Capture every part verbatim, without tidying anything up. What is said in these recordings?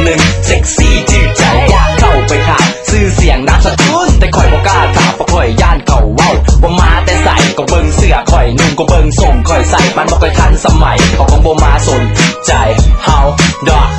หนึ่งเซ็กซี่จืดใจอยากเข้าไปถามชื่อเสียงนามสกุลแต่คอยบอกกล้าถามเพราะคอยย่านเขาเว้าว่ามาแต่ใส่ก็เบิ่งเสื้อคอยนุ่งก็เบิ่งส่งคอยใส่มันบ่ค่อยทันสมัยเขาคงบ่มาสนใจเฮาดอก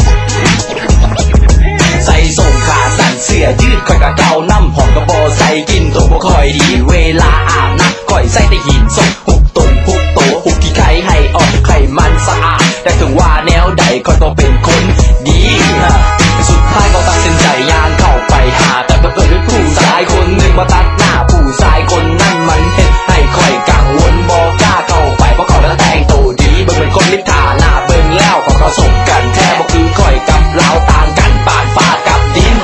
ใส่ส่งขาสั่นเสื้อยืดคอยกะเกาน้ำหอมกระโบใส่กินตัวบ่ค่อยดีเวลาอาบน้ำคอยใส่แต่หินส่งหุบตุ่มหุบโตหุบที่ไข่ให้ออกไข่มันสะอาดแต่ถึงว่าแนวใดคอยต้องเป็นคนดีสุดท้ายก็ตัดสินใจย่างเข้าไปหาแต่ก็เกิดด้วยผู้ชายคนหนึ่งมาตัดหน้าผู้ชายคนนั้นมันเห็นให้คอยกังวลบอกกล้าเข้าไปเพราะเขาแล้วแต่งตัวดีเบิ่งเป็นคนลิบฐาหน้าเบิ่งแล้วก็เขาส่งกันแท้บอกคือคอยกับเราต่างกันปานฟ้ากับดิน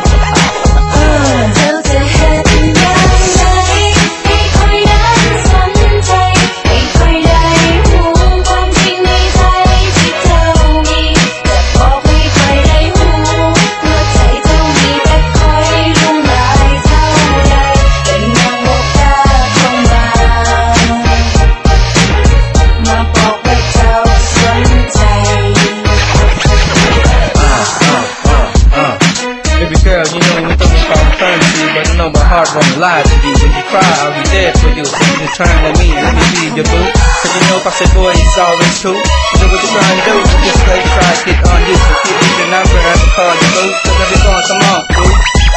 You know we talking about furniture, but you know my heart won't lie to you. When you cry, I'll be there for you. So you can turn with me and let me be your boo. Cause you know if I say boy, it's always true. You know what you trying to do? Just play, try to get on this. So give me your number, I can call you boo. Cause I be going some more, boo.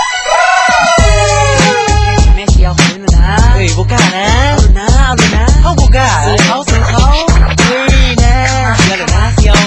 แม่เชียวคนนึงนะเฮ้ยบุกกานะเอาเลยนะเอาเลยนะเข้าบุกกาซื้อเขาซื้อเขาเฮ้ยนะเชียวเลยนะเชียว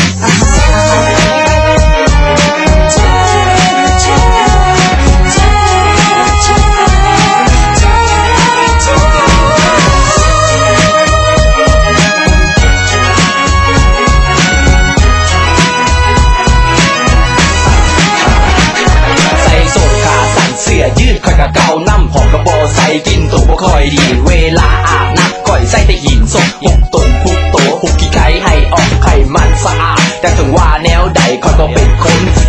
ยืดคอยกะเกาน้ำหอมกระโบใส่กินตัวบ่ค่อยดีเวลาอาบน้ำคอยใส่แต่หินสกหุบตุ่มหุบโตหุบขี้ไข่ให้ออกไข่มันสะอาดแต่ถึงว่าแนวใดคอยก็เป็นคน